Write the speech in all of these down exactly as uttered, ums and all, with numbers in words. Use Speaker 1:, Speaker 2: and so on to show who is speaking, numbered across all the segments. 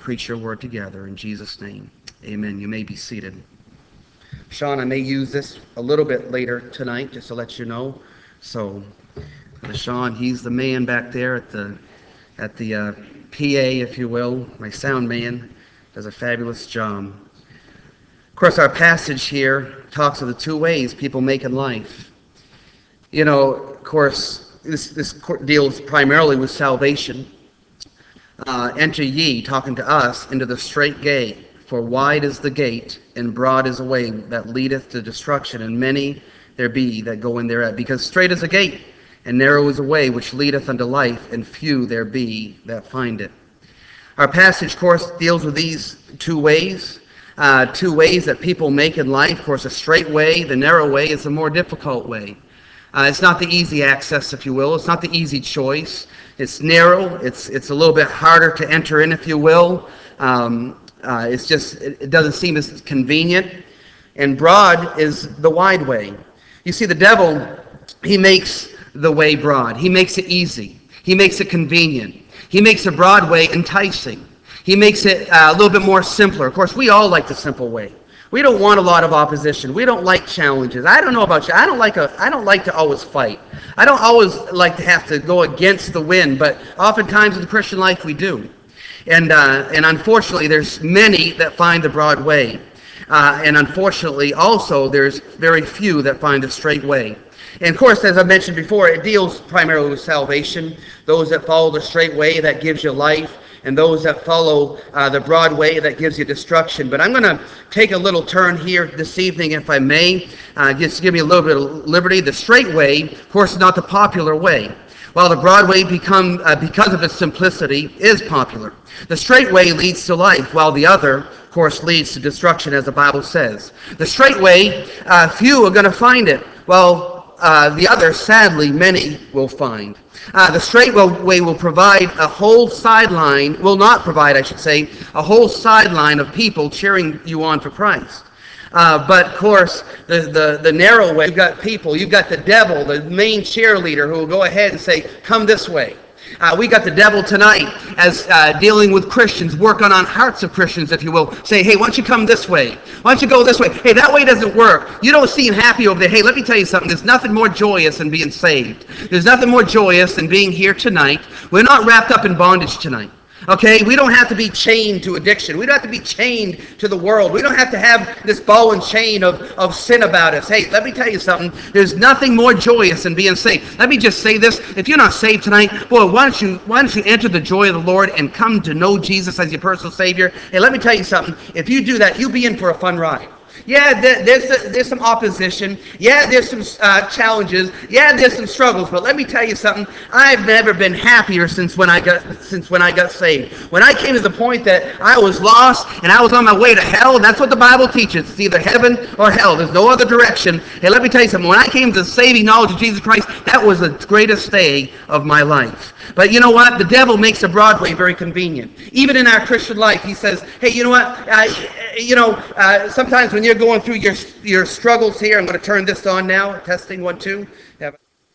Speaker 1: preach your word together. In Jesus' name, amen. You may be seated. Sean, I may use this a little bit later tonight, just to let you know. So, uh, Sean, he's the man back there at the at the uh, P A, if you will. My sound man does a fabulous job. Of course, our passage here talks of the two ways people make in life. You know, of course, this this deals primarily with salvation. Uh, Enter ye, talking to us, into the strait gate. For wide is the gate, and broad is the way that leadeth to destruction, and many there be that go in thereat. Because strait is the gate, and narrow is the way which leadeth unto life, and few there be that find it. Our passage, of course, deals with these two ways, uh, two ways that people make in life. Of course, a straight way, the narrow way, is the more difficult way. Uh, it's not the easy access, if you will. It's not the easy choice. It's narrow. It's it's a little bit harder to enter in, if you will. Um, uh, it's just, it, it doesn't seem as convenient. And broad is the wide way. You see, the devil, he makes the way broad. He makes it easy. He makes it convenient. He makes the broad way enticing. He makes it uh, a little bit more simpler. Of course, we all like the simple way. We don't want a lot of opposition. We don't like challenges. I don't know about you. I don't like a. I don't like to always fight. I don't always like to have to go against the wind. But oftentimes in the Christian life, we do. And uh, and unfortunately, there's many that find the broad way. Uh, and unfortunately, also, there's very few that find the straight way. And of course, as I mentioned before, it deals primarily with salvation. Those that follow the straight way, that gives you life. And those that follow uh, the broad way, that gives you destruction. But I'm going to take a little turn here this evening, if I may, uh, just to give you a little bit of liberty. The straight way, of course, is not the popular way, while the broad way, become, uh, because of its simplicity, is popular. The straight way leads to life, while the other, of course, leads to destruction, as the Bible says. The straight way, uh, few are going to find it, while uh, the other, sadly, many will find. Uh, the straight way will provide a whole sideline, will not provide, I should say, a whole sideline of people cheering you on for Christ. Uh, but, of course, the, the, the narrow way, you've got people, you've got the devil, the main cheerleader, who will go ahead and say, come this way. Uh, we got the devil tonight as uh, dealing with Christians, working on hearts of Christians, if you will. Say, hey, why don't you come this way? Why don't you go this way? Hey, that way doesn't work. You don't seem happy over there. Hey, let me tell you something. There's nothing more joyous than being saved. There's nothing more joyous than being here tonight. We're not wrapped up in bondage tonight. Okay, we don't have to be chained to addiction. We don't have to be chained to the world. We don't have to have this ball and chain of, of sin about us. Hey, let me tell you something. There's nothing more joyous than being saved. Let me just say this. If you're not saved tonight, boy, why don't you why don't you enter the joy of the Lord and come to know Jesus as your personal Savior? Hey, let me tell you something. If you do that, you'll be in for a fun ride. Yeah, there's there's some opposition. Yeah, there's some uh, challenges. Yeah, there's some struggles. But let me tell you something. I've never been happier since when I got since when I got saved. When I came to the point that I was lost and I was on my way to hell, and that's what the Bible teaches. It's either heaven or hell. There's no other direction. Hey, let me tell you something. When I came to the saving knowledge of Jesus Christ, that was the greatest day of my life. But you know what? The devil makes the broad way very convenient. Even in our Christian life, he says, hey, you know what? Uh, you know, uh, sometimes when you're going through your your struggles here, I'm going to turn this on now. Testing, one, two. Yeah.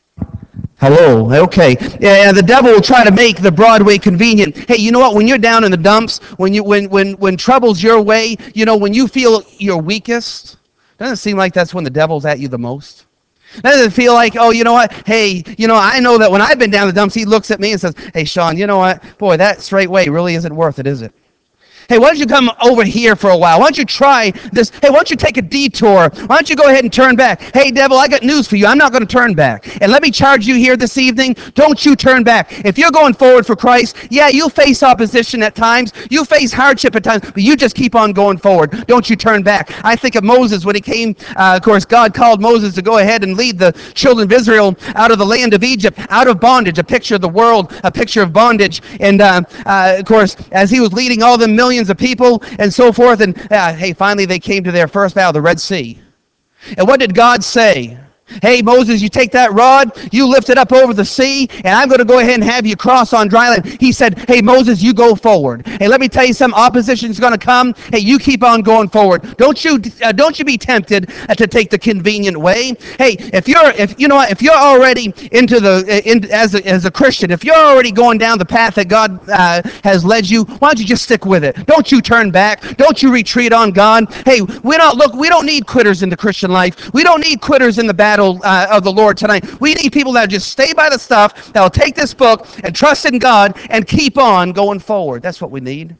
Speaker 1: Hello. Okay. Yeah, yeah, the devil will try to make the Broadway convenient. Hey, you know what? When you're down in the dumps, when you when when when trouble's your way, you know, when you feel your weakest, doesn't it seem like that's when the devil's at you the most? Doesn't it feel like, oh, you know what? Hey, you know, I know that when I've been down the dumps, he looks at me and says, hey, Sean, you know what? Boy, that straight way really isn't worth it, is it? Hey, why don't you come over here for a while? Why don't you try this? Hey, why don't you take a detour? Why don't you go ahead and turn back? Hey, devil, I got news for you. I'm not going to turn back. And let me charge you here this evening. Don't you turn back. If you're going forward for Christ, yeah, you'll face opposition at times. You'll face hardship at times, but you just keep on going forward. Don't you turn back. I think of Moses when he came, uh, of course, God called Moses to go ahead and lead the children of Israel out of the land of Egypt, out of bondage, a picture of the world, a picture of bondage. And, uh, uh, of course, as he was leading all the millions of people and so forth, and uh, hey, finally they came to their first vow, the Red Sea. And what did God say? Hey, Moses, you take that rod, you lift it up over the sea, and I'm going to go ahead and have you cross on dry land. He said, hey, Moses, you go forward. Hey, let me tell you, some opposition is going to come. Hey, you keep on going forward. Don't you uh, don't you be tempted uh, to take the convenient way. Hey, if you're if you know what, if you're already into the in, as a, as a Christian, if you're already going down the path that God uh, has led you, why don't you just stick with it? Don't you turn back. Don't you retreat on God. Hey, we don't look. We don't need quitters in the Christian life. We don't need quitters in the battle Uh, of the Lord tonight. We need people that just stay by the stuff, that will take this book and trust in God and keep on going forward. That's what we need.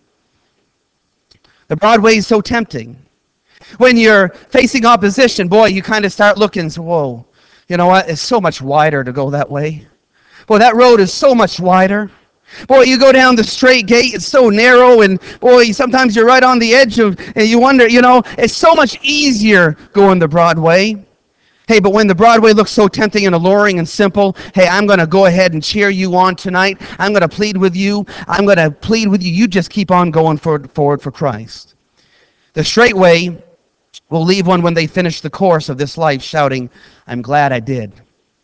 Speaker 1: The broad way is so tempting. When you're facing opposition, boy, you kind of start looking, so, whoa, you know what? It's so much wider to go that way. Boy, that road is so much wider. Boy, you go down the straight gate, it's so narrow, and boy, sometimes you're right on the edge of, and you wonder, you know, it's so much easier going the broad way. Hey, but when the Broadway looks so tempting and alluring and simple, hey, I'm going to go ahead and cheer you on tonight. I'm going to plead with you. I'm going to plead with you. You just keep on going forward, forward for Christ. The straight way will leave one when they finish the course of this life shouting, I'm glad I did.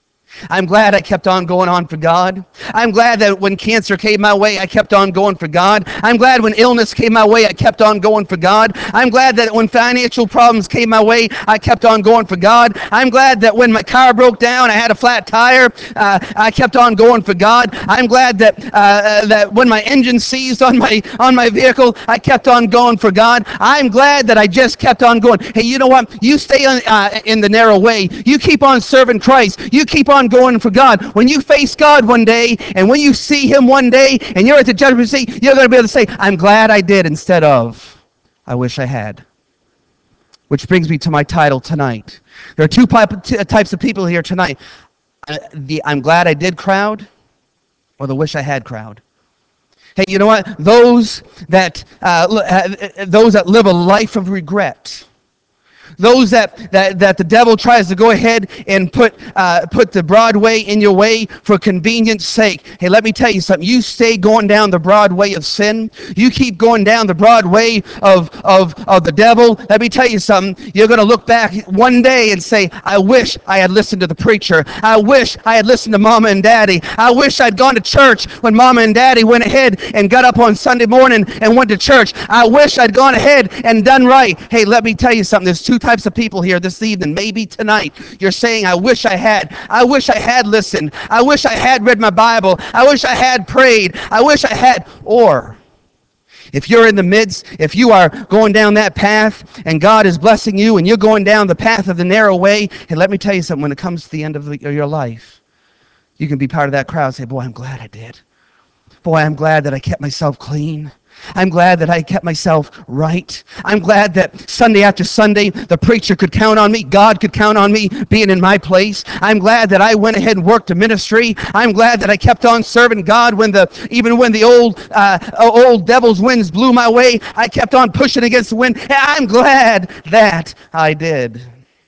Speaker 1: I'm glad I kept on going on for God. I'm glad that when cancer came my way, I kept on going for God. I'm glad when illness came my way, I kept on going for God. I'm glad that when financial problems came my way, I kept on going for God. I'm glad that when my car broke down, I had a flat tire, uh, I kept on going for God. I'm glad that uh, that when my engine seized on my on my vehicle, I kept on going for God. I'm glad that I just kept on going. Hey, you know what? You stay on, uh, in the narrow way. You keep on serving Christ. You keep on going for God. When you face God one day, and when you see him one day, and you're at the judgment seat, you're going to be able to say, I'm glad I did, instead of, I wish I had. Which brings me to my title tonight. There are two types of people here tonight. Uh, the I'm glad I did crowd, or the wish I had crowd. Hey, you know what? Those that, uh, those that live a life of regret. Those that, that, that the devil tries to go ahead and put uh, put the broad way in your way for convenience sake. Hey, let me tell you something. You stay going down the broad way of sin. You keep going down the broad way of, of, of the devil. Let me tell you something. You're going to look back one day and say, I wish I had listened to the preacher. I wish I had listened to Mama and Daddy. I wish I'd gone to church when Mama and Daddy went ahead and got up on Sunday morning and went to church. I wish I'd gone ahead and done right. Hey, let me tell you something. There's two types of people here this evening, maybe tonight. You're saying, I wish I had. I wish I had listened. I wish I had read my Bible. I wish I had prayed. I wish I had. Or if you're in the midst, if you are going down that path and God is blessing you and you're going down the path of the narrow way, and let me tell you something, when it comes to the end of the, your life, you can be part of that crowd and say, boy, I'm glad I did. Boy, I'm glad that I kept myself clean. I'm glad that I kept myself right. I'm glad that Sunday after Sunday, the preacher could count on me. God could count on me being in my place. I'm glad that I went ahead and worked a ministry. I'm glad that I kept on serving God when the even when the old uh, old devil's winds blew my way. I kept on pushing against the wind. I'm glad that I did.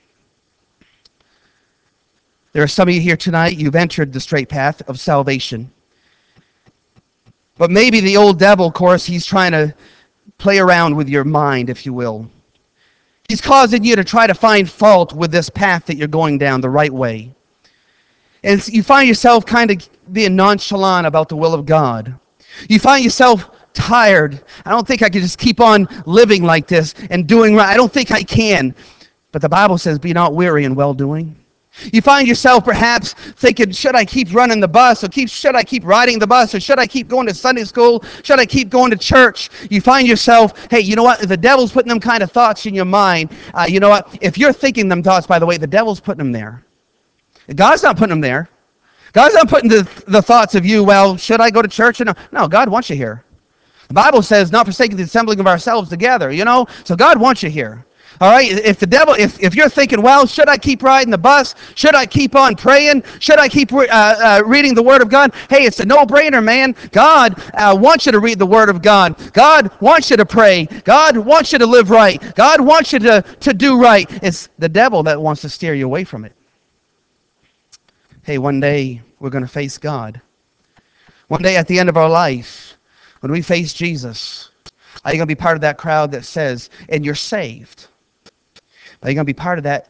Speaker 1: There are some of you here tonight, you've entered the straight path of salvation. But maybe the old devil, of course, he's trying to play around with your mind, if you will. He's causing you to try to find fault with this path that you're going down the right way. And you find yourself kind of being nonchalant about the will of God. You find yourself tired. I don't think I can just keep on living like this and doing right. I don't think I can. But the Bible says, be not weary in well-doing. You find yourself perhaps thinking, should I keep running the bus, or keep, should I keep riding the bus, or should I keep going to Sunday school, should I keep going to church? You find yourself, hey, you know what, the devil's putting them kind of thoughts in your mind. Uh, you know what, if you're thinking them thoughts, by the way, the devil's putting them there. God's not putting them there. God's not putting the, the thoughts of you, well, should I go to church? No, no, God wants you here. The Bible says, not forsaking the assembling of ourselves together, you know, so God wants you here. All right, if the devil, if, if you're thinking, well, should I keep riding the bus? Should I keep on praying? Should I keep uh, uh, reading the Word of God? Hey, it's a no-brainer, man. God uh, wants you to read the Word of God. God wants you to pray. God wants you to live right. God wants you to, to do right. It's the devil that wants to steer you away from it. Hey, one day we're going to face God. One day at the end of our life, when we face Jesus, are you going to be part of that crowd that says, and you're saved? Are you going to be part of that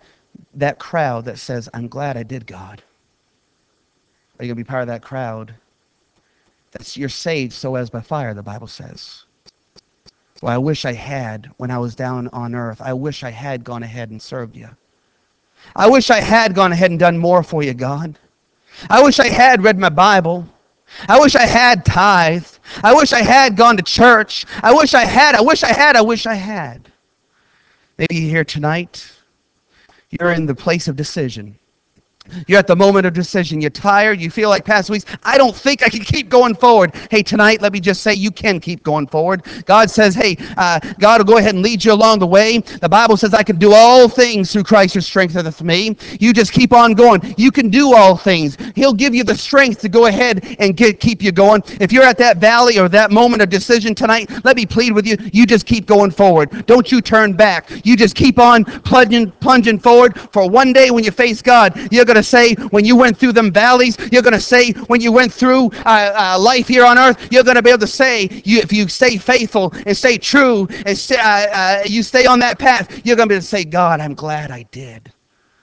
Speaker 1: that crowd that says, I'm glad I did, God? Are you going to be part of that crowd that's you're saved so as by fire, the Bible says? Well, I wish I had when I was down on earth. I wish I had gone ahead and served you. I wish I had gone ahead and done more for you, God. I wish I had read my Bible. I wish I had tithed. I wish I had gone to church. I wish I had, I wish I had, I wish I had. Maybe you're here tonight. You're in the place of decision. You're at the moment of decision. You're tired. You feel like past weeks, I don't think I can keep going forward. Hey, tonight, let me just say you can keep going forward. God says, hey, uh, God will go ahead and lead you along the way. The Bible says I can do all things through Christ who strengtheneth me. You just keep on going. You can do all things. He'll give you the strength to go ahead and get, keep you going. If you're at that valley or that moment of decision tonight, let me plead with you. You just keep going forward. Don't you turn back. You just keep on plunging, plunging forward. For one day when you face God, you're going to say when you went through them valleys, you're going to say when you went through uh, uh, life here on earth, you're going to be able to say, you, if you stay faithful and stay true and stay, uh, uh, you stay on that path, you're going to be able to say, God, I'm glad I did.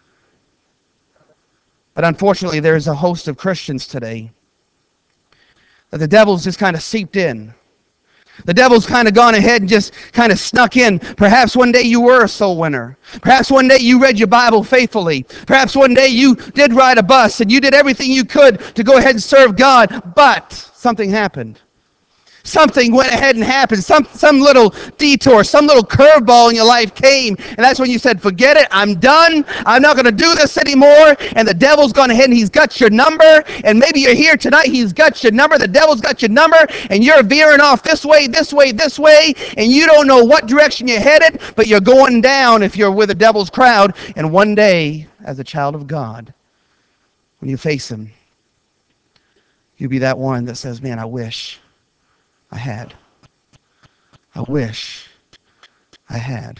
Speaker 1: But unfortunately, there's a host of Christians today that the devil's just kind of seeped in. The devil's kind of gone ahead and just kind of snuck in. Perhaps one day you were a soul winner. Perhaps one day you read your Bible faithfully. Perhaps one day you did ride a bus and you did everything you could to go ahead and serve God, but something happened. Something went ahead and happened. Some some little detour, some little curveball in your life came. And that's when you said, forget it. I'm done. I'm not going to do this anymore. And the devil's gone ahead and he's got your number. And maybe you're here tonight. He's got your number. The devil's got your number. And you're veering off this way, this way, this way. And you don't know what direction you're headed. But you're going down if you're with the devil's crowd. And one day, as a child of God, when you face him, you'll be that one that says, man, I wish I had. I wish I had.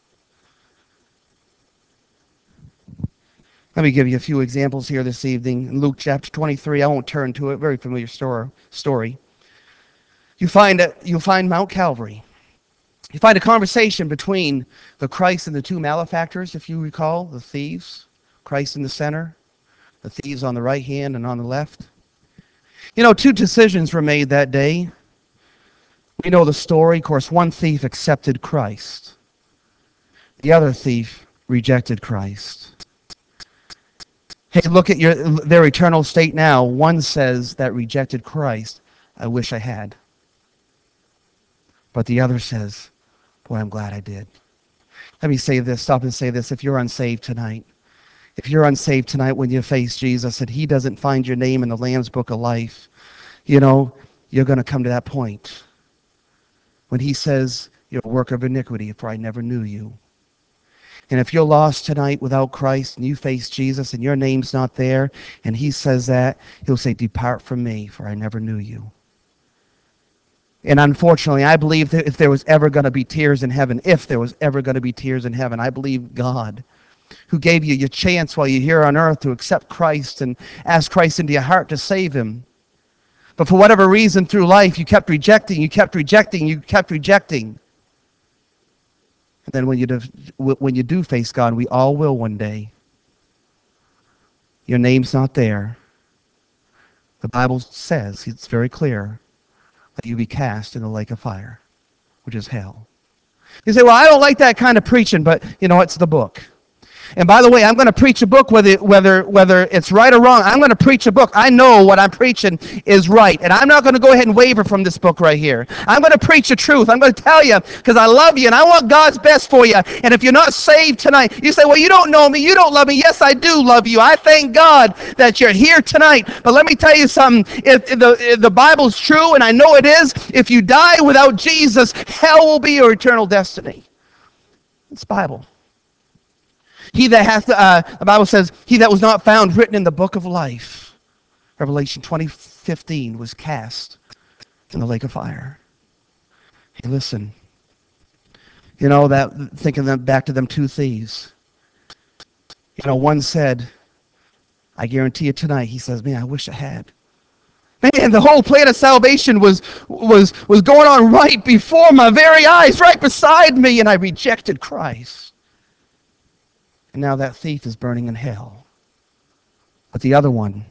Speaker 1: Let me give you a few examples here this evening. In Luke chapter twenty-three, I won't turn to it, very familiar story. You find, you'll find Mount Calvary. You find a conversation between the Christ and the two malefactors, if you recall, the thieves. Christ in the center, the thieves on the right hand and on the left. You know, two decisions were made that day. We know the story. Of course, one thief accepted Christ. The other thief rejected Christ. Hey, look at your their eternal state now. One says that rejected Christ, I wish I had. But the other says, boy, I'm glad I did. Let me say this, stop and say this. If you're unsaved tonight, if you're unsaved tonight when you face Jesus and he doesn't find your name in the Lamb's Book of Life, you know, you're going to come to that point when he says, you're a worker of iniquity, for I never knew you. And if you're lost tonight without Christ and you face Jesus and your name's not there and he says that, he'll say, depart from me, for I never knew you. And unfortunately, I believe that if there was ever going to be tears in heaven, if there was ever going to be tears in heaven, I believe God, who gave you your chance while you're here on earth to accept Christ and ask Christ into your heart to save him. But for whatever reason through life, you kept rejecting, you kept rejecting, you kept rejecting. And then when you do, when you do face God, we all will one day, your name's not there. The Bible says, it's very clear, that you be cast in the lake of fire, which is hell. You say, well, I don't like that kind of preaching, but you know, it's the book. And by the way, I'm going to preach a book whether, whether, whether it's right or wrong. I'm going to preach a book. I know what I'm preaching is right. And I'm not going to go ahead and waver from this book right here. I'm going to preach the truth. I'm going to tell you because I love you and I want God's best for you. And if you're not saved tonight, you say, well, you don't know me. You don't love me. Yes, I do love you. I thank God that you're here tonight. But let me tell you something. If, if, the, if the Bible's true, and I know it is, if you die without Jesus, hell will be your eternal destiny. It's Bible. He that hath, uh, the Bible says, he that was not found written in the book of life, Revelation twenty fifteen, was cast in the lake of fire. Hey, listen, you know, that thinking them back to them two thieves. You know, one said, I guarantee you tonight, he says, man, I wish I had. Man, the whole plan of salvation was, was, was going on right before my very eyes, right beside me, and I rejected Christ. And now that thief is burning in hell. But the other one,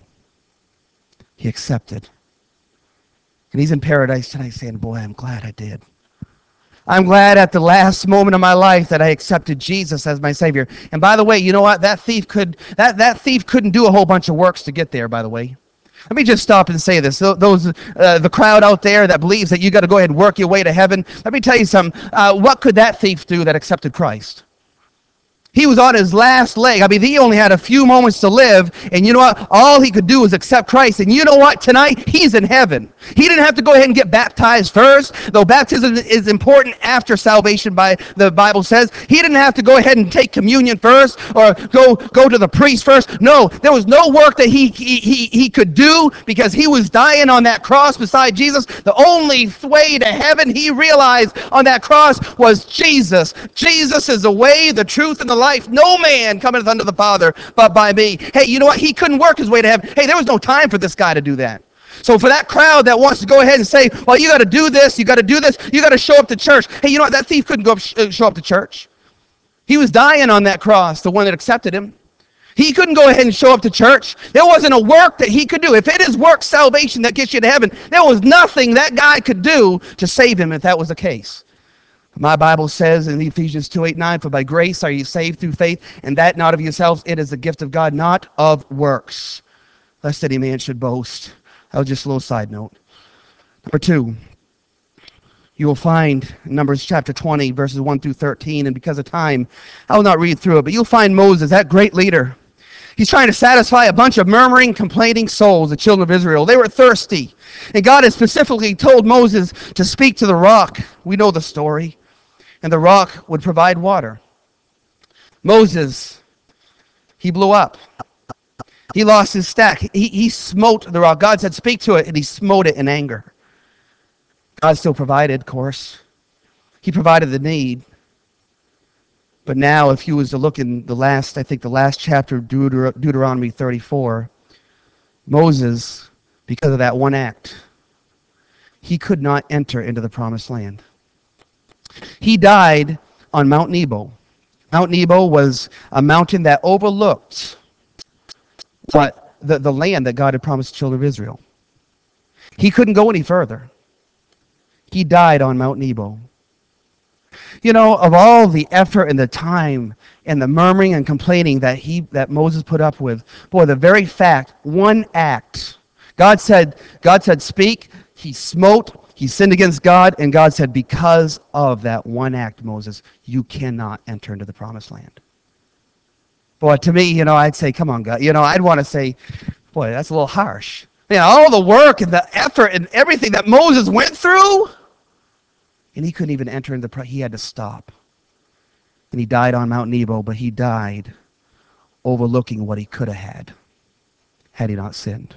Speaker 1: he accepted. And he's in paradise tonight saying, boy, I'm glad I did. I'm glad at the last moment of my life that I accepted Jesus as my Savior. And by the way, you know what? That thief could that, that thief couldn't do a whole bunch of works to get there, by the way. Let me just stop and say this. Those, uh, the crowd out there that believes that you got to go ahead and work your way to heaven, let me tell you something. Uh, what could that thief do that accepted Christ? He was on his last leg. I mean, he only had a few moments to live, and you know what? All he could do was accept Christ. And you know what? Tonight, he's in heaven. He didn't have to go ahead and get baptized first, though baptism is important after salvation, by the Bible says. He didn't have to go ahead and take communion first or go, go to the priest first. No, there was no work that he, he, he, he could do because he was dying on that cross beside Jesus. The only way to heaven, he realized on that cross, was Jesus. Jesus is the way, the truth, and the life. No man cometh unto the Father but by me. Hey, you know what? He couldn't work his way to heaven. Hey, there was no time for this guy to do that. So for that crowd that wants to go ahead and say, well, you got to do this, you got to do this, you got to show up to church. Hey, you know what? That thief couldn't go up, show up to church. He was dying on that cross, the one that accepted him. He couldn't go ahead and show up to church. There wasn't a work that he could do. If it is work salvation that gets you to heaven, there was nothing that guy could do to save him if that was the case. My Bible says in Ephesians two, eight, nine, for by grace are you saved through faith, and that not of yourselves, it is the gift of God, not of works, lest any man should boast. That was just a little side note. Number two, you will find in Numbers chapter twenty, verses one through thirteen, and because of time, I will not read through it, but you'll find Moses, that great leader. He's trying to satisfy a bunch of murmuring, complaining souls, the children of Israel. They were thirsty, and God had specifically told Moses to speak to the rock. We know the story. And the rock would provide water. Moses, he blew up. He lost his stack. He, he smote the rock. God said, speak to it, and he smote it in anger. God still provided, of course. He provided the need. But now, if you was to look in the last, I think the last chapter of Deuter- Deuteronomy thirty-four, Moses, because of that one act, he could not enter into the promised land. He died on Mount Nebo. Mount Nebo was a mountain that overlooked what the, the land that God had promised the children of Israel. He couldn't go any further. He died on Mount Nebo. You know, of all the effort and the time and the murmuring and complaining that he that Moses put up with, boy, the very fact, one act, God said, God said, speak, he smote. He sinned against God, and God said, because of that one act, Moses, you cannot enter into the promised land. Boy, to me, you know, I'd say, come on, God. You know, I'd want to say, boy, that's a little harsh. You know, all the work and the effort and everything that Moses went through, and he couldn't even enter into the promised land. He had to stop. And he died on Mount Nebo, but he died overlooking what he could have had, had he not sinned.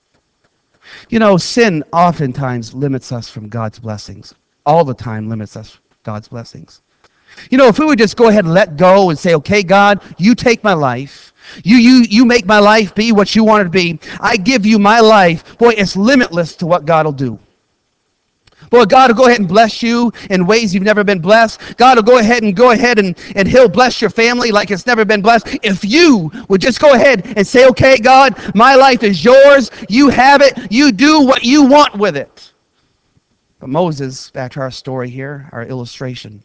Speaker 1: You know, sin oftentimes limits us from God's blessings. All the time limits us from God's blessings. You know, if we would just go ahead and let go and say, okay, God, you take my life. You, you, you make my life be what you want it to be. I give you my life. Boy, it's limitless to what God will do. Boy, God will go ahead and bless you in ways you've never been blessed. God will go ahead and go ahead and, and he'll bless your family like it's never been blessed. If you would just go ahead and say, okay, God, my life is yours. You have it. You do what you want with it. But Moses, back to our story here, our illustration.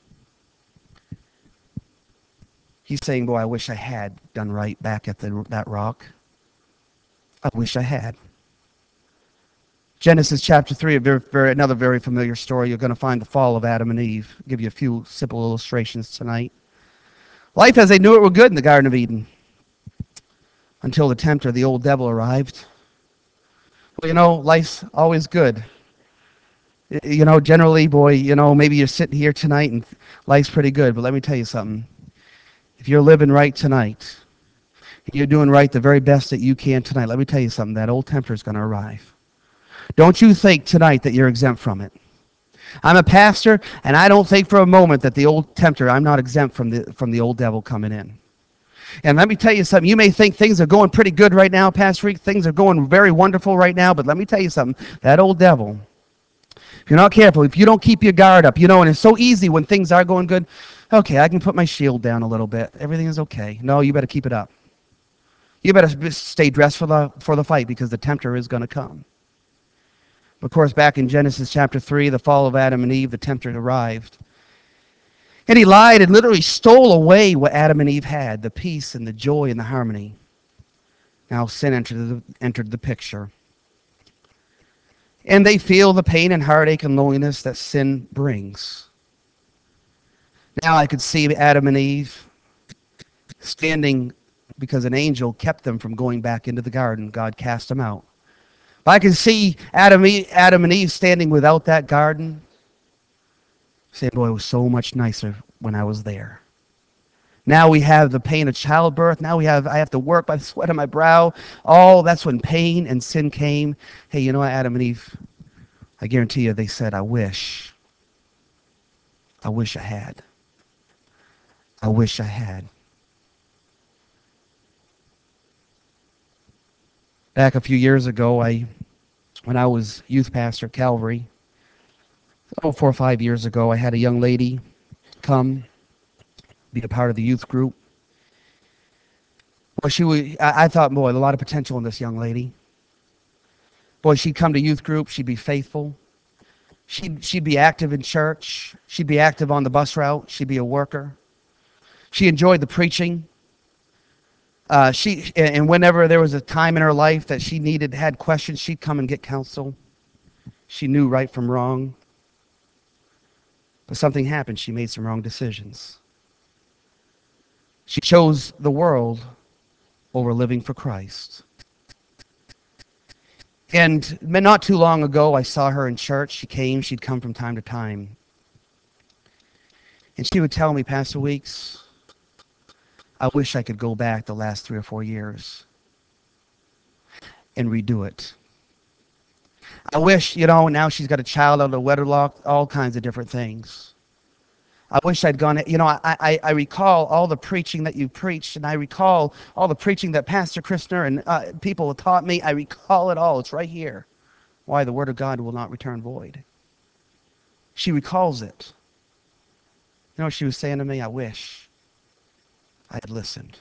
Speaker 1: He's saying, boy, I wish I had done right back at the, that rock. I wish I had. Genesis chapter three, a very, very, another very familiar story. You're going to find the fall of Adam and Eve. I'll give you a few simple illustrations tonight. Life as they knew it were good in the Garden of Eden until the tempter, the old devil, arrived. Well, you know, life's always good. You know, generally, boy, you know, maybe you're sitting here tonight and life's pretty good. But let me tell you something. If you're living right tonight, you're doing right the very best that you can tonight, let me tell you something. That old tempter is going to arrive. Don't you think tonight that you're exempt from it. I'm a pastor, and I don't think for a moment that the old tempter, I'm not exempt from the from the old devil coming in. And let me tell you something. You may think things are going pretty good right now, Pastor Rick. Things are going very wonderful right now, but let me tell you something. That old devil, if you're not careful, if you don't keep your guard up, you know, and it's so easy when things are going good. Okay, I can put my shield down a little bit. Everything is okay. No, you better keep it up. You better stay dressed for the, for the fight because the tempter is going to come. Of course, back in Genesis chapter three, the fall of Adam and Eve, the tempter arrived. And he lied and literally stole away what Adam and Eve had, the peace and the joy and the harmony. Now sin entered the, entered the picture. And they feel the pain and heartache and loneliness that sin brings. Now I could see Adam and Eve standing because an angel kept them from going back into the garden. God cast them out. But I can see Adam, Adam and Eve standing without that garden, saying, boy, it was so much nicer when I was there. Now we have the pain of childbirth. Now we have, I have to work by the sweat of my brow. All that's when pain and sin came. Hey, you know what, Adam and Eve? I guarantee you they said, I wish. I wish I had. I wish I had. Back a few years ago, I, when I was youth pastor at Calvary, oh, four or five years ago, I had a young lady come be a part of the youth group. Well, she was, I, I thought, boy, a lot of potential in this young lady. Boy, she'd come to youth group. She'd be faithful. She'd, she'd be active in church. She'd be active on the bus route. She'd be a worker. She enjoyed the preaching. Uh, she and whenever there was a time in her life that she needed, had questions, she'd come and get counsel. She knew right from wrong. But something happened. She made some wrong decisions. She chose the world over living for Christ. And not too long ago, I saw her in church. She came. She'd come from time to time. And she would tell me, Pastor Weeks, I wish I could go back the last three or four years and redo it. I wish, you know, now she's got a child out of wedlock, all kinds of different things. I wish I'd gone, you know, I, I, I recall all the preaching that you preached, and I recall all the preaching that Pastor Christner and uh, people have taught me. I recall it all. It's right here. Why the Word of God will not return void. She recalls it. You know what she was saying to me? I wish I had listened.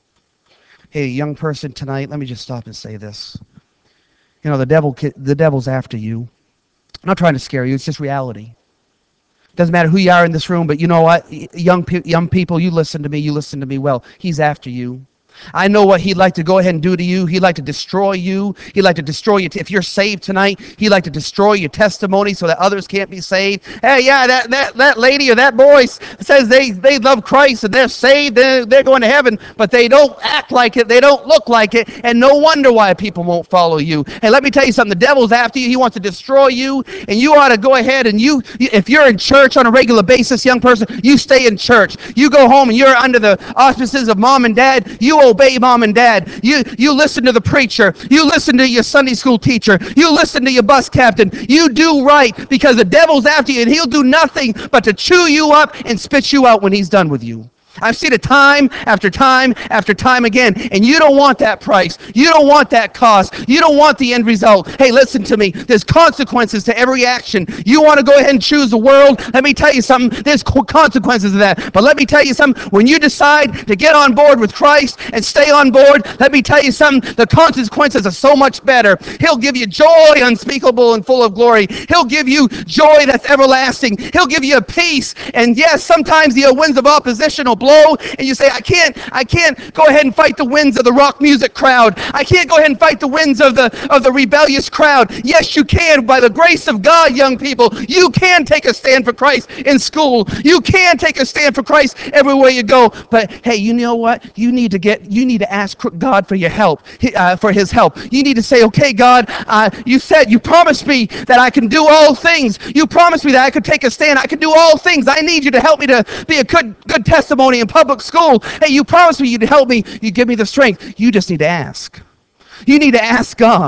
Speaker 1: Hey, young person tonight, let me just stop and say this. You know, the devil, the devil's after you. I'm not trying to scare you. It's just reality. Doesn't matter who you are in this room, but you know what? Young, pe- young people, you listen to me. You listen to me well. He's after you. I know what he'd like to go ahead and do to you. He'd like to destroy you. He'd like to destroy you. T- if you're saved tonight, he'd like to destroy your testimony so that others can't be saved. Hey, yeah, that, that, that lady or that boy says they, they love Christ and they're saved. They're, they're going to heaven, but they don't act like it. They don't look like it. And no wonder why people won't follow you. Hey, let me tell you something. The devil's after you. He wants to destroy you. And you ought to go ahead and you, if you're in church on a regular basis, young person, you stay in church. You go home and you're under the auspices of mom and dad. You obey mom and dad. You you listen to the preacher. You listen to your Sunday school teacher. You listen to your bus captain. You do right because the devil's after you and he'll do nothing but to chew you up and spit you out when he's done with you. I've seen it time after time after time again, and you don't want that price. You don't want that cost. You don't want the end result. Hey, listen to me. There's consequences to every action. You want to go ahead and choose the world? Let me tell you something. There's consequences to that. But let me tell you something. When you decide to get on board with Christ and stay on board, let me tell you something. The consequences are so much better. He'll give you joy unspeakable and full of glory. He'll give you joy that's everlasting. He'll give you a peace. And yes, sometimes the winds of opposition will blow, and you say, I can't, I can't go ahead and fight the winds of the rock music crowd. I can't go ahead and fight the winds of the of the rebellious crowd. Yes, you can. By the grace of God, young people, you can take a stand for Christ in school. You can take a stand for Christ everywhere you go. But hey, you know what? You need to get, you need to ask God for your help, uh, for His help. You need to say, okay, God, uh, you said, you promised me that I can do all things. You promised me that I could take a stand. I could do all things. I need you to help me to be a good, good testimony in public school. Hey, you promised me you'd help me. You give me the strength. You just need to ask. You need to ask God.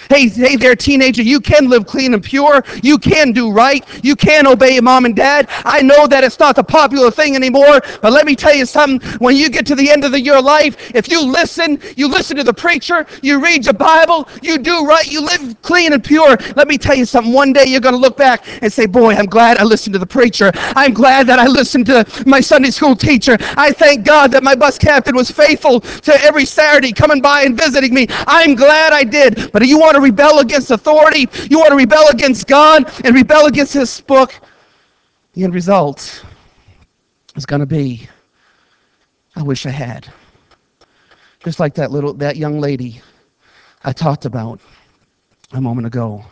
Speaker 1: Hey, hey there, teenager, you can live clean and pure. You can do right. You can obey your mom and dad. I know that it's not the popular thing anymore, but let me tell you something. When you get to the end of the, your life, if you listen, you listen to the preacher, you read your Bible, you do right, you live clean and pure, let me tell you something. One day you're going to look back and say, boy, I'm glad I listened to the preacher. I'm glad that I listened to my Sunday school teacher. I thank God that my bus captain was faithful to every Saturday coming by and visiting me. I'm glad I did. But you want to rebel against authority, you want to rebel against God and rebel against his book, the end result is going to be, I wish I had. Just like that little, that young lady I talked about a moment ago.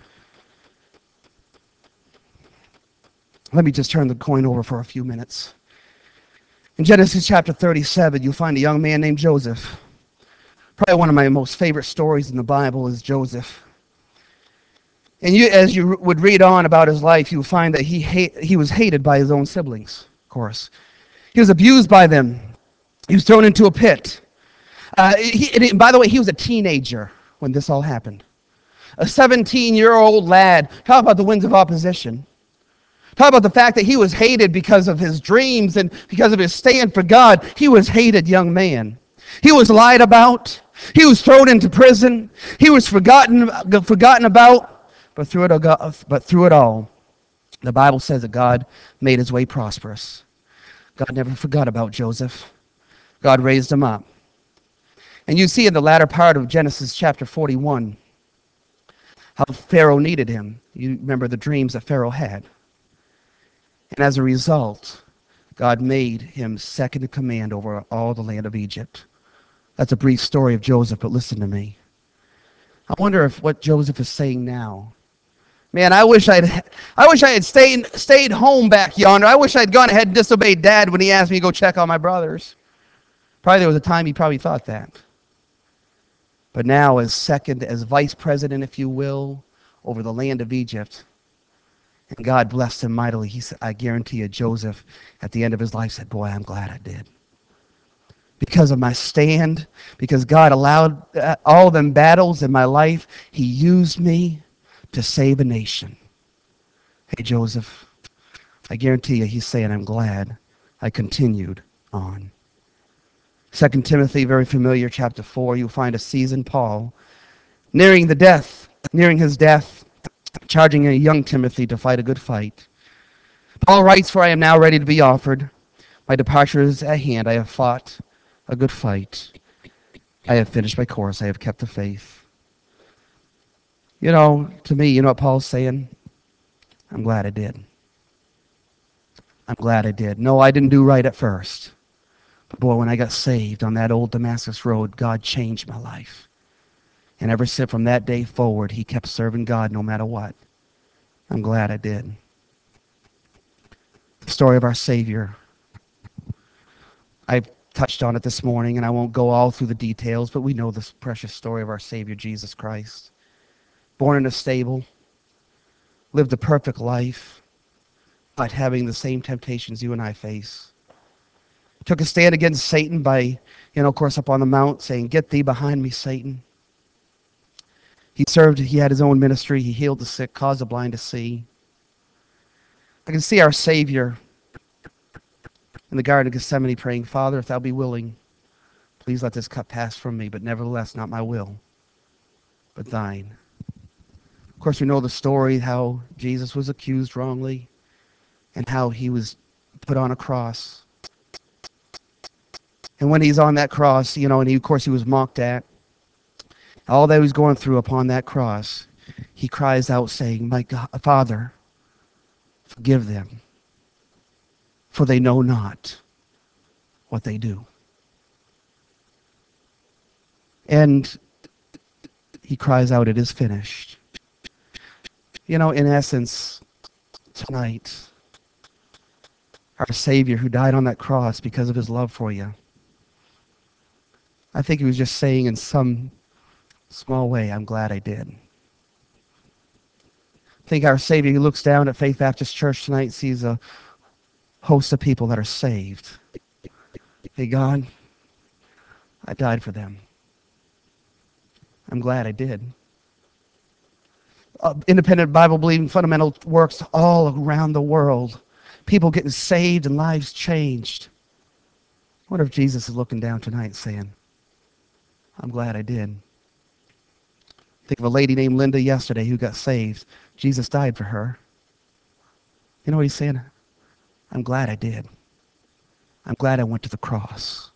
Speaker 1: Let me just turn the coin over for a few minutes. In Genesis chapter thirty-seven, you'll find a young man named Joseph. Probably one of my most favorite stories in the Bible is Joseph. And you, as you would read on about his life, you will find that he hate, he was hated by his own siblings, of course. He was abused by them. He was thrown into a pit. Uh, he, and by the way, he was a teenager when this all happened. A seventeen-year-old lad. Talk about the winds of opposition. Talk about the fact that he was hated because of his dreams and because of his stand for God. He was a hated young man. He was lied about. He was thrown into prison. He was forgotten, forgotten about. But through it all, but through it all, the Bible says that God made his way prosperous. God never forgot about Joseph. God raised him up. And you see in the latter part of Genesis chapter forty-one how Pharaoh needed him. You remember the dreams that Pharaoh had. And as a result, God made him second in command over all the land of Egypt. That's a brief story of Joseph, but listen to me. I wonder if what Joseph is saying now. Man, I wish I'd I wish I had stayed stayed home back yonder. I wish I'd gone ahead and disobeyed Dad when he asked me to go check on my brothers. Probably there was a time he probably thought that. But now as second, as vice president, if you will, over the land of Egypt, and God blessed him mightily. He said, I guarantee you, Joseph, at the end of his life, said, boy, I'm glad I did. Because of my stand, because God allowed uh, all them battles in my life, he used me to save a nation. Hey, Joseph, I guarantee you, he's saying, I'm glad I continued on. Second Timothy, very familiar, chapter four, you'll find a seasoned Paul nearing the death, nearing his death, charging a young Timothy to fight a good fight. Paul writes, for I am now ready to be offered. My departure is at hand. I have fought a good fight. I have finished my course. I have kept the faith. You know, to me, you know what Paul's saying? I'm glad I did. I'm glad I did. No, I didn't do right at first. But boy, when I got saved on that old Damascus road, God changed my life. And ever since from that day forward, he kept serving God no matter what. I'm glad I did. The story of our Savior. I've touched on it this morning, and I won't go all through the details, but we know this precious story of our Savior, Jesus Christ. Born in a stable, lived a perfect life, but having the same temptations you and I face. Took a stand against Satan by, you know, of course, up on the mount saying, get thee behind me, Satan. He served, he had his own ministry. He healed the sick, caused the blind to see. I can see our Savior in the Garden of Gethsemane praying, Father, if thou be willing, please let this cup pass from me, but nevertheless, not my will, but thine. Of course, we know the story, how Jesus was accused wrongly and how he was put on a cross. And when he's on that cross, you know, and he, of course he was mocked at, all that he was going through upon that cross, he cries out saying, my God, Father, forgive them, for they know not what they do. And he cries out, it is finished. You know, in essence, tonight, our Savior who died on that cross because of his love for you, I think he was just saying in some small way, I'm glad I did. I think our Savior who looks down at Faith Baptist Church tonight sees a host of people that are saved. Hey, God, I died for them. I'm glad I did. uh, independent Bible-believing fundamental works all around the world. People getting saved and lives changed. I wonder if Jesus is looking down tonight saying, I'm glad I did. Think of a lady named Linda yesterday who got saved. Jesus died for her. You know what he's saying? I'm glad I did. I'm glad I went to the cross.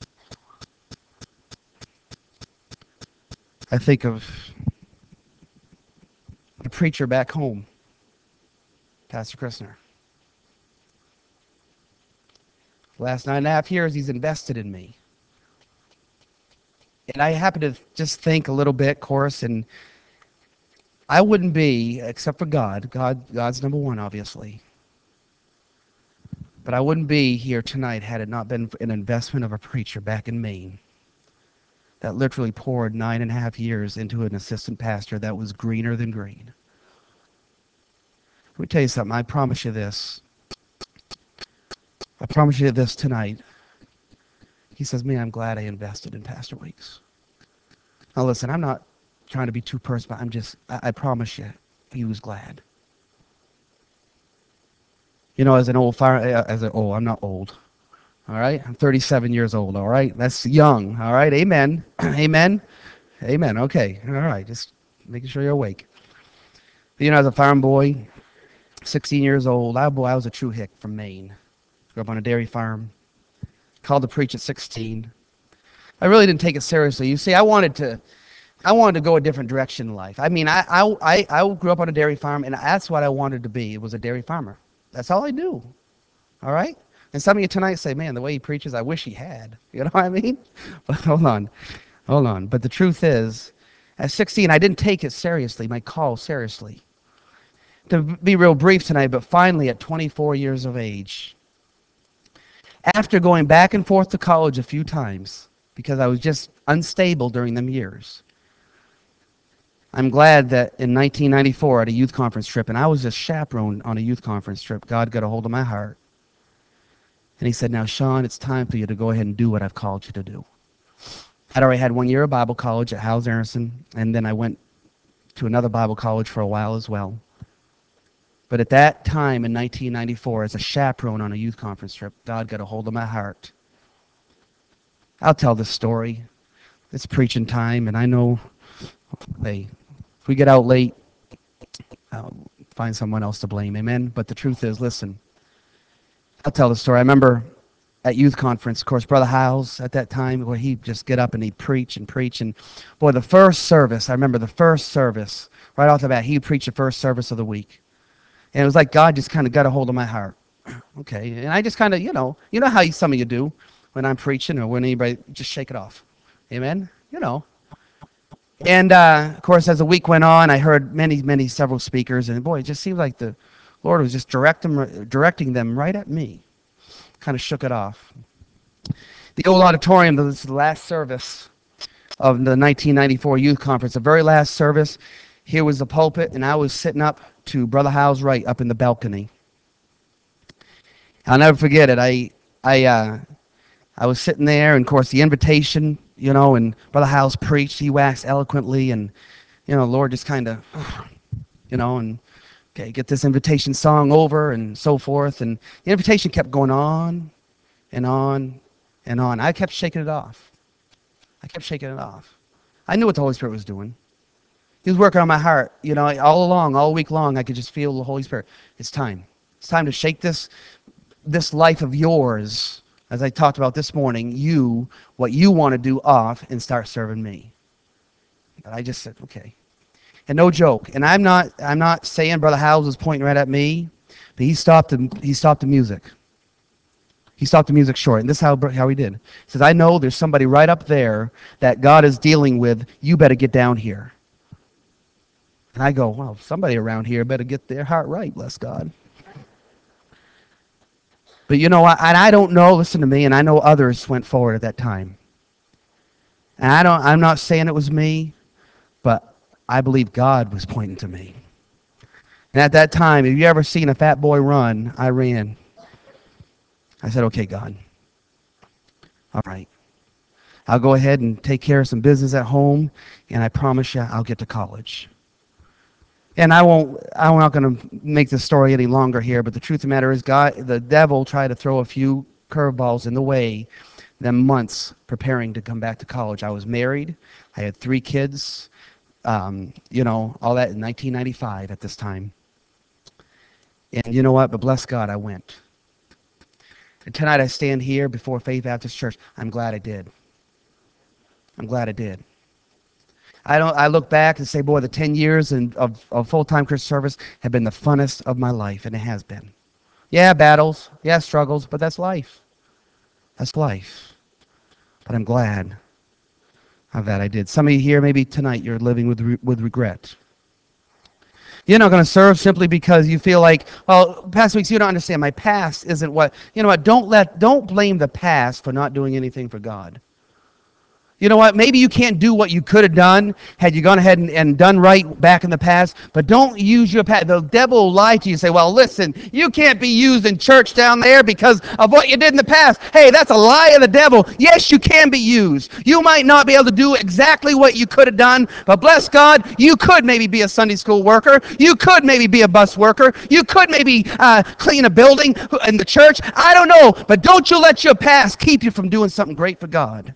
Speaker 1: I think of a preacher back home, Pastor Christner. The last nine and a half years, he's invested in me. And I happen to just think a little bit, chorus, and I wouldn't be, except for God, God, God's number one, obviously. But I wouldn't be here tonight had it not been an investment of a preacher back in Maine that literally poured nine and a half years into an assistant pastor that was greener than green. Let me tell you something. I promise you this. I promise you this tonight. He says, man, I'm glad I invested in Pastor Weeks. Now listen, I'm not trying to be too personal. I'm just, I, I promise you, he was glad. You know, as an old fire, as an, oh, I'm not old. All right? I'm thirty-seven years old, all right? That's young, all right? Amen. Amen. Amen. Okay. All right. Just making sure you're awake. You know, as a farm boy, sixteen years old, I, boy, I was a true hick from Maine. Grew up on a dairy farm. Called to preach at sixteen. I really didn't take it seriously. You see, I wanted to, I wanted to go a different direction in life. I mean, I, I, I, I grew up on a dairy farm, and that's what I wanted to be. It was a dairy farmer. That's all I knew. All right? And some of you tonight say, man, the way he preaches, I wish he had. You know what I mean? But hold on. Hold on. But the truth is, at sixteen, I didn't take it seriously, my call seriously. To be real brief tonight, but finally at twenty-four years of age, after going back and forth to college a few times, because I was just unstable during them years, I'm glad that in nineteen ninety-four at a youth conference trip, and I was just chaperoned on a youth conference trip, God got a hold of my heart. And he said, now, Sean, it's time for you to go ahead and do what I've called you to do. I'd already had one year of Bible college at Howes Aronson, and then I went to another Bible college for a while as well. But at that time in nineteen ninety-four, as a chaperone on a youth conference trip, God got a hold of my heart. I'll tell this story. It's preaching time, and I know, hey, if we get out late, I'll find someone else to blame, amen? But the truth is, listen, I'll tell the story. I remember at youth conference, of course, Brother Howes at that time, where he'd just get up and he'd preach and preach. And boy, the first service, I remember the first service, right off the bat, he'd preach the first service of the week. And it was like God just kind of got a hold of my heart. Okay, and I just kind of, you know, you know how you, some of you do when I'm preaching or when anybody, just shake it off. Amen? You know. And, uh, of course, as the week went on, I heard many, many, several speakers. And, boy, it just seemed like the Lord was just direct them, directing them right at me. Kind of shook it off. The old auditorium, this is the last service of the nineteen ninety-four youth conference, the very last service. Here was the pulpit, and I was sitting up to Brother Howes' right up in the balcony. I'll never forget it. I, I, uh, I was sitting there, and of course, the invitation, you know, and Brother Howes preached. He waxed eloquently, and, you know, the Lord just kind of, you know, and, okay, get this invitation song over, and so forth. And the invitation kept going on and on and on. I kept shaking it off. I kept shaking it off. I knew what the Holy Spirit was doing. He was working on my heart. You know, all along, all week long, I could just feel the Holy Spirit. It's time. It's time to shake this, this life of yours, as I talked about this morning, you, what you want to do off and start serving me. But I just said, okay. And no joke. And I'm not, I'm not saying Brother Howes was pointing right at me, but he stopped the, he stopped the music. He stopped the music short. And this is how, how he did. He says, I know there's somebody right up there that God is dealing with. You better get down here. And I go, well, somebody around here better get their heart right, bless God. But you know, I, and I don't know, listen to me, and I know others went forward at that time. And I don't, I'm not saying it was me, but I believe God was pointing to me. And at that time, have you ever seen a fat boy run? I ran. I said, okay, God. All right. I'll go ahead and take care of some business at home, and I promise you I'll get to college. And I won't, I'm not going to make the story any longer here, but the truth of the matter is, God, the devil tried to throw a few curveballs in the way, then months preparing to come back to college. I was married. I had three kids, um, you know, all that in nineteen ninety-five at this time. And you know what? But bless God, I went. And tonight I stand here before Faith Baptist Church. I'm glad I did. I'm glad I did. I don't. I look back and say, boy, the ten years in, of, of full-time Christian service have been the funnest of my life, and it has been. Yeah, battles. Yeah, struggles, but that's life. That's life. But I'm glad of that I did. Some of you here, maybe tonight, you're living with re- with regret. You're not going to serve simply because you feel like, well, Pastor Weeks, you don't understand. My past isn't what, you know what, don't let, don't blame the past for not doing anything for God. You know what? Maybe you can't do what you could have done had you gone ahead and, and done right back in the past, but don't use your past. The devil will lie to you and say, well, listen, you can't be used in church down there because of what you did in the past. Hey, that's a lie of the devil. Yes, you can be used. You might not be able to do exactly what you could have done, but bless God, you could maybe be a Sunday school worker. You could maybe be a bus worker. You could maybe uh, clean a building in the church. I don't know, but don't you let your past keep you from doing something great for God.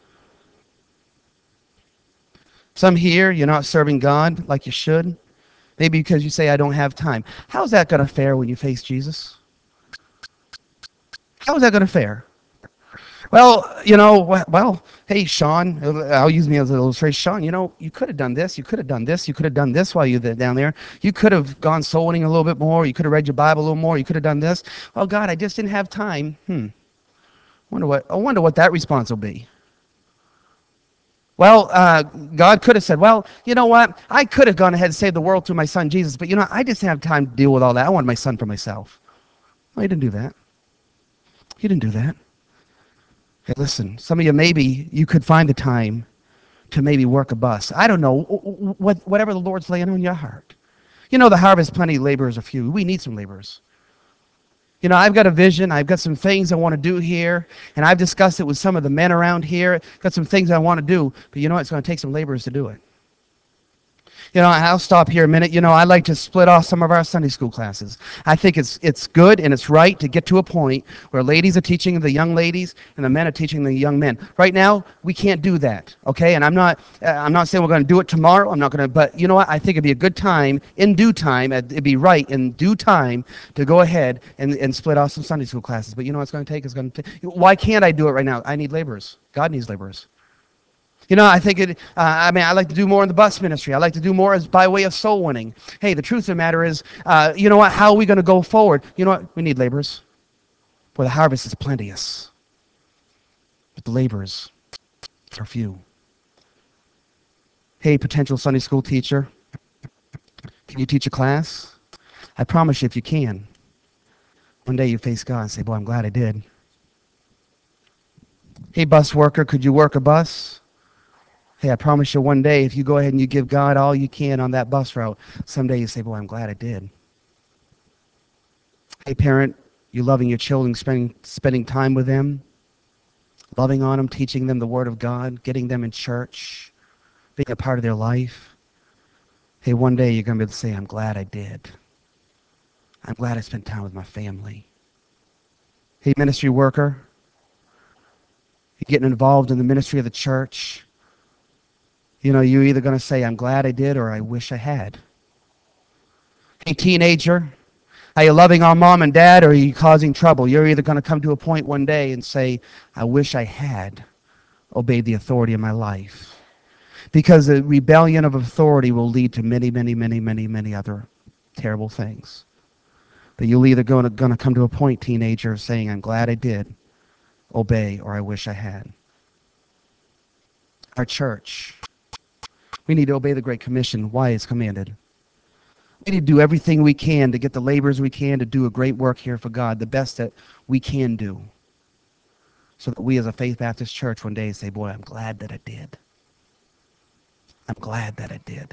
Speaker 1: Some here, you're not serving God like you should. Maybe because you say, I don't have time. How's that going to fare when you face Jesus? How is that going to fare? Well, you know, well, hey, Sean, I'll use me as an illustration. Sean, you know, you could have done this. You could have done this. You could have done this while you were down there. You could have gone soul winning a little bit more. You could have read your Bible a little more. You could have done this. Well, God, I just didn't have time. Hmm. Wonder what, I wonder what that response will be. Well, uh, God could have said, well, you know what? I could have gone ahead and saved the world through my son Jesus, but you know, I just didn't have time to deal with all that. I wanted my son for myself. Well, he didn't do that. He didn't do that. Hey, listen, some of you, maybe you could find the time to maybe work a bus. I don't know, what, whatever the Lord's laying on your heart. You know, the harvest, plenty, laborers are few. We need some laborers. You know, I've got a vision. I've got some things I want to do here, and I've discussed it with some of the men around here. Got some things I want to do, but you know what? It's going to take some laborers to do it. You know, I'll stop here a minute. You know, I like to split off some of our Sunday school classes. I think it's it's good and it's right to get to a point where ladies are teaching the young ladies and the men are teaching the young men. Right now, we can't do that, okay? And I'm not uh, I'm not saying we're going to do it tomorrow. I'm not going to, but you know what? I think it'd be a good time, in due time, it'd be right in due time to go ahead and, and split off some Sunday school classes. But you know what it's going to take? It's going to take. Why can't I do it right now? I need laborers. God needs laborers. You know, I think it, uh, I mean, I like to do more in the bus ministry. I like to do more as by way of soul winning. Hey, the truth of the matter is, uh, you know what, how are we going to go forward? You know what, we need laborers. Boy, the harvest is plenteous, but the laborers are few. Hey, potential Sunday school teacher, can you teach a class? I promise you, if you can, one day you face God and say, boy, I'm glad I did. Hey, bus worker, could you work a bus? Hey, I promise you one day, if you go ahead and you give God all you can on that bus route, someday you say, boy, I'm glad I did. Hey, parent, you loving your children, spending, spending time with them, loving on them, teaching them the Word of God, getting them in church, being a part of their life. Hey, one day you're going to be able to say, I'm glad I did. I'm glad I spent time with my family. Hey, ministry worker, you're getting involved in the ministry of the church. You know, you're either going to say, I'm glad I did, or I wish I had. Hey, teenager, are you loving our mom and dad, or are you causing trouble? You're either going to come to a point one day and say, I wish I had obeyed the authority of my life. Because the rebellion of authority will lead to many, many, many, many, many other terrible things. But you'll either going to, going to come to a point, teenager, saying, I'm glad I did obey, or I wish I had. Our church, we need to obey the Great Commission. Why it's commanded. We need to do everything we can to get the laborers we can to do a great work here for God, the best that we can do. So that we as a Faith Baptist Church one day say, boy, I'm glad that I did. I'm glad that I did.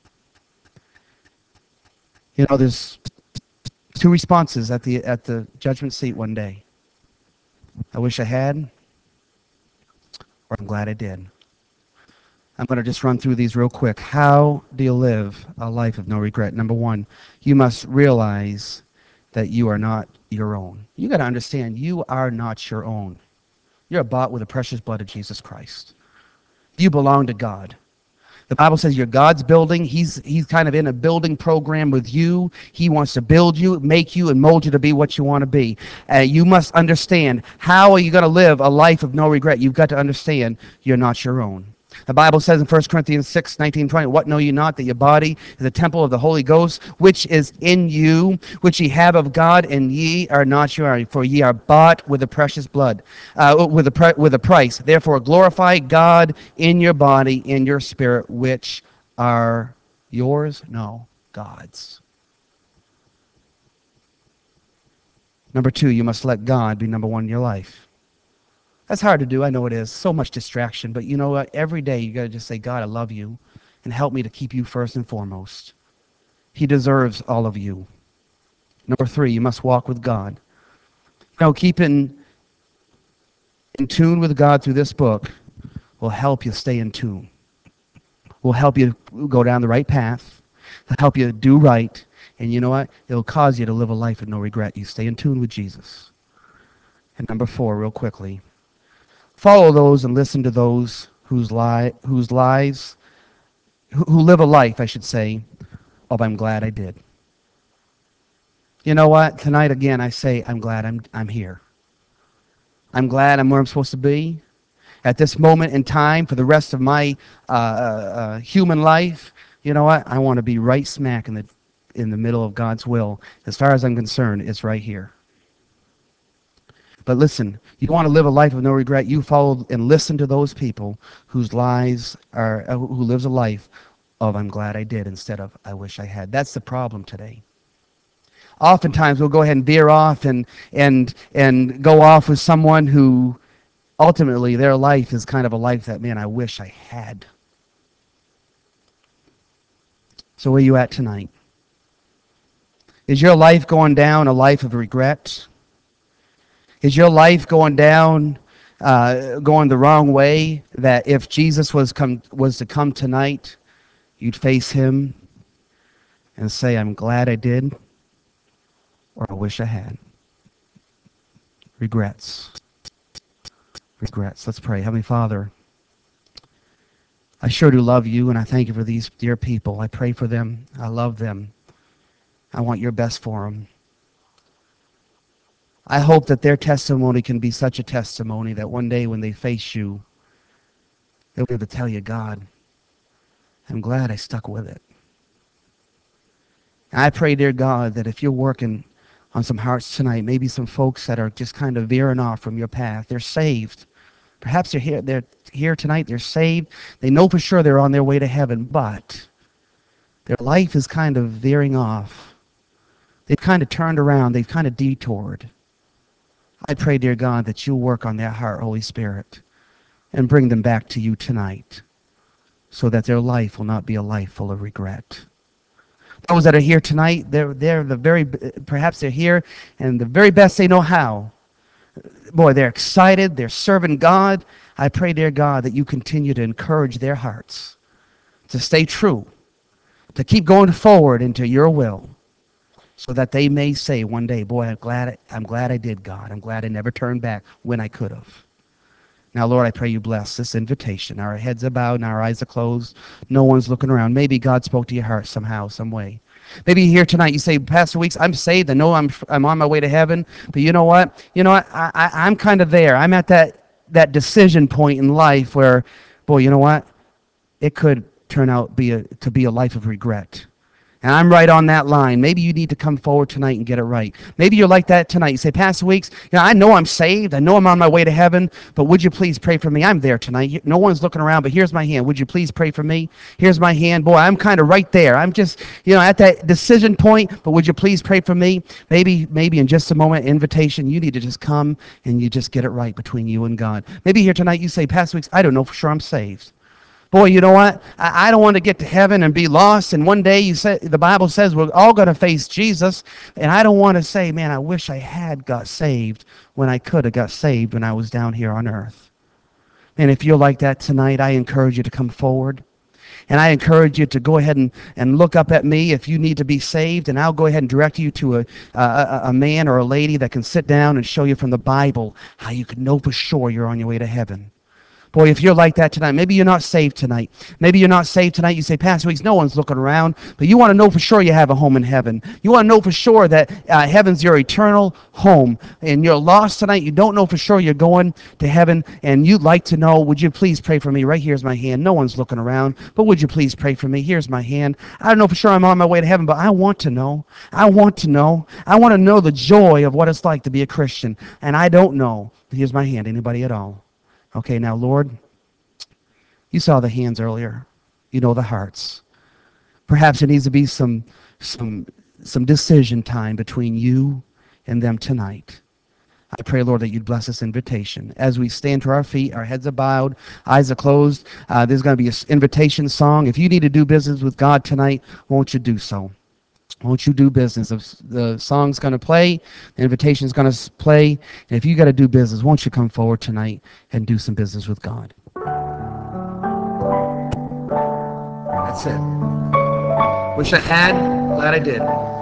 Speaker 1: You know, there's two responses at the at the judgment seat one day. I wish I had, or I'm glad I did. I'm going to just run through these real quick. How do you live a life of no regret? Number one, you must realize that you are not your own. You got to understand, you are not your own. You're bought with the precious blood of Jesus Christ. You belong to God. The Bible says you're God's building. He's, he's kind of in a building program with you. He wants to build you, make you, and mold you to be what you want to be. Uh, you must understand, how are you going to live a life of no regret? You've got to understand you're not your own. The Bible says in First Corinthians six, nineteen, twenty, what know you not, that your body is a temple of the Holy Ghost, which is in you, which ye have of God, and ye are not your own, for ye are bought with the precious blood, uh, with, a pre- with a price. Therefore glorify God in your body, in your spirit, which are yours? No, God's. Number two, you must let God be number one in your life. That's hard to do. I know it is. So much distraction. But you know what? Every day you got to just say, God, I love you, and help me to keep you first and foremost. He deserves all of you. Number three, you must walk with God. Now, keeping in tune with God through this book will help you stay in tune. Will help you go down the right path. Will help you do right. And you know what? It'll cause you to live a life of no regret. You stay in tune with Jesus. And number four, real quickly, follow those and listen to those whose, li- whose lives, who, who live a life, I should say, of I'm glad I did. You know what? Tonight again, I say I'm glad I'm, I'm here. I'm glad I'm where I'm supposed to be. At this moment in time, for the rest of my uh, uh, human life, you know what? I want to be right smack in the, in the middle of God's will. As far as I'm concerned, it's right here. But listen, you want to live a life of no regret, you follow and listen to those people whose lives are, uh, who lives a life of I'm glad I did instead of I wish I had. That's the problem today. Oftentimes we'll go ahead and veer off and, and, and go off with someone who ultimately their life is kind of a life that, man, I wish I had. So where are you at tonight? Is your life going down a life of regret? Is your life going down, uh, going the wrong way, that if Jesus was come was to come tonight, you'd face him and say, I'm glad I did, or I wish I had? Regrets. Regrets. Let's pray. Heavenly Father, I sure do love you, and I thank you for these dear people. I pray for them. I love them. I want your best for them. I hope that their testimony can be such a testimony that one day when they face you, they'll be able to tell you, God, I'm glad I stuck with it. And I pray, dear God, that if you're working on some hearts tonight, maybe some folks that are just kind of veering off from your path, they're saved. Perhaps they're here, they're here tonight, they're saved. They know for sure they're on their way to heaven, but their life is kind of veering off. They've kind of turned around. They've kind of detoured. I pray, dear God, that you'll work on their heart, Holy Spirit, and bring them back to you tonight so that their life will not be a life full of regret. Those that are here tonight, they're, they're the very, perhaps they're here and the very best they know how. Boy, they're excited. They're serving God. I pray, dear God, that you continue to encourage their hearts to stay true, to keep going forward into your will, so that they may say one day, boy, I'm glad, I'm glad I did, God. I'm glad I never turned back when I could have. Now, Lord, I pray you bless this invitation. Our heads are bowed and our eyes are closed. No one's looking around. Maybe God spoke to your heart somehow, some way. Maybe you're here tonight, you say, Pastor Weeks, I'm saved. I know I'm, I'm on my way to heaven. But you know what? You know what? I, I, I'm kind of there. I'm at that, that decision point in life where, boy, you know what? It could turn out be a, to be a life of regret. And I'm right on that line. Maybe you need to come forward tonight and get it right. Maybe you're like that tonight. You say, Pastor Weeks, you know, I know I'm saved. I know I'm on my way to heaven, but would you please pray for me? I'm there tonight. No one's looking around, but here's my hand. Would you please pray for me? Here's my hand. Boy, I'm kind of right there. I'm just, you know, at that decision point, but would you please pray for me? Maybe, maybe in just a moment, invitation, you need to just come and you just get it right between you and God. Maybe here tonight you say, Pastor Weeks, I don't know for sure I'm saved. Boy, you know what? I, I don't want to get to heaven and be lost. And one day, you say, the Bible says we're all going to face Jesus. And I don't want to say, man, I wish I had got saved when I could have got saved when I was down here on earth. And if you're like that tonight, I encourage you to come forward. And I encourage you to go ahead and, and look up at me if you need to be saved, and I'll go ahead and direct you to a, a, a man or a lady that can sit down and show you from the Bible how you can know for sure you're on your way to heaven. Boy, if you're like that tonight, maybe you're not saved tonight. Maybe you're not saved tonight. You say, Pastor Weeks, no one's looking around. But you want to know for sure you have a home in heaven. You want to know for sure that uh, heaven's your eternal home. And you're lost tonight. You don't know for sure you're going to heaven. And you'd like to know, would you please pray for me? Right here's my hand. No one's looking around. But would you please pray for me? Here's my hand. I don't know for sure I'm on my way to heaven, but I want to know. I want to know. I want to know the joy of what it's like to be a Christian. And I don't know. Here's my hand. Anybody at all? Okay, now, Lord, you saw the hands earlier. You know the hearts. Perhaps there needs to be some, some, some decision time between you and them tonight. I pray, Lord, that you'd bless this invitation. As we stand to our feet, our heads are bowed, eyes are closed, uh, there's going to be an invitation song. If you need to do business with God tonight, won't you do so? Won't you do business? The song's going to play, the invitation's going to play, and if you got to do business, won't you come forward tonight and do some business with God? That's it. Wish I had, glad I did.